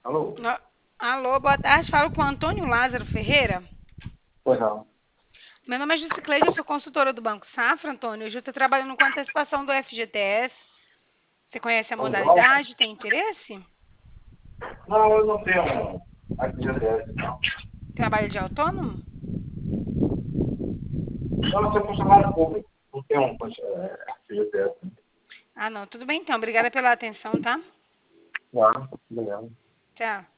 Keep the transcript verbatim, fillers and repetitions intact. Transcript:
Alô? No- Alô, boa tarde. Falo com o Antônio Lázaro Ferreira. Pois não. Meu nome é Jusicleide, eu sou consultora do Banco Safra, Antônio. Eu já estou trabalhando com antecipação do F G T S. Você conhece a Vamos lá? modalidade? Tem interesse? Não, eu não tenho aqui G P S, não. Trabalho de autônomo? Eu sou funcionário público. Não tenho um é, G P S. Ah, não. Tudo bem, então. Obrigada pela atenção, tá? Não, obrigado. Tchau.